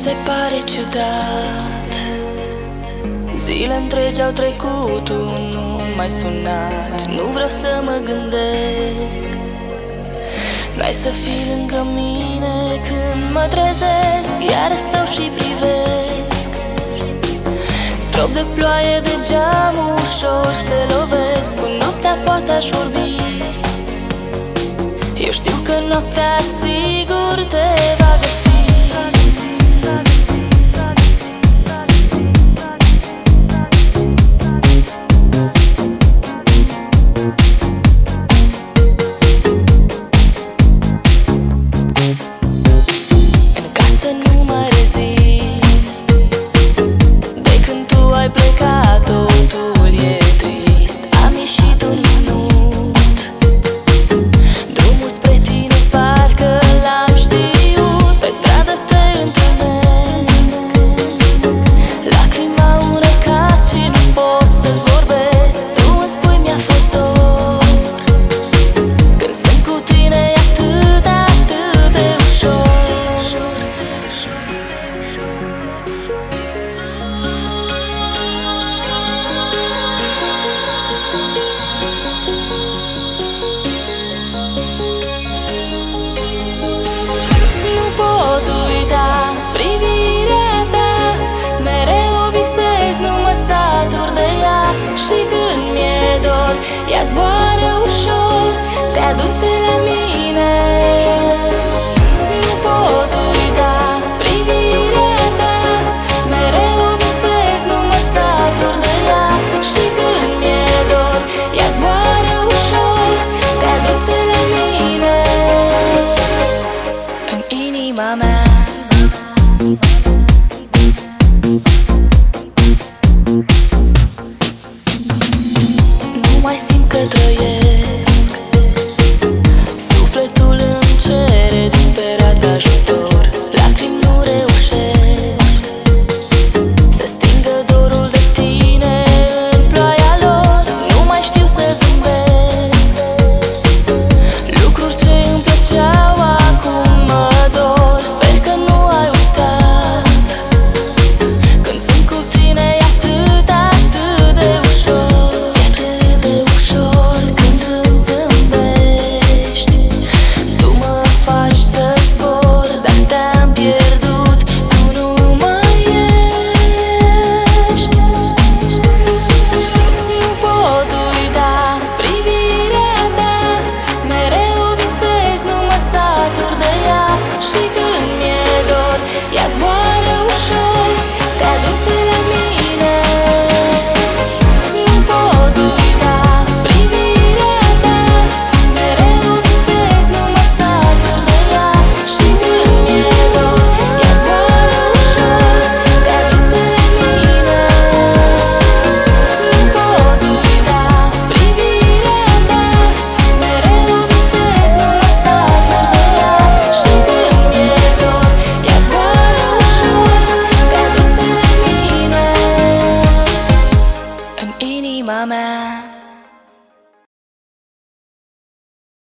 se pare ciudat. Zile întregi au trecut, tu nu m-ai sunat. Nu vreau să mă gândesc, n-ai să fii lângă mine când mă trezesc. Iar stau și privesc, strop de ploaie de geam ușor se lovesc. Cu noaptea poate aș vorbi, eu știu că noaptea sigur te va găsi. În casă nu mai rezist, de când tu ai plecat totul e trist. Am ieșit un minut, drumul spre tine parcă l-am știut. Pe stradă te întâlnesc, lacrima unecat și nu pot să-ți vorbesc. Tu îmi spui mi-a fost dor, când sunt cu tine e atât, atât de ușor. Nu pot uita privirea ta, mereu o visez, nu mă satur de ea. Și când mi-e dor, ea zboară ușor, te aduce la mine. Nu pot uita privirea ta, mereu o visez, nu mă satur de ea. Și când mi-e dor, ea zboară ușor, te aduce la mine. În inima mea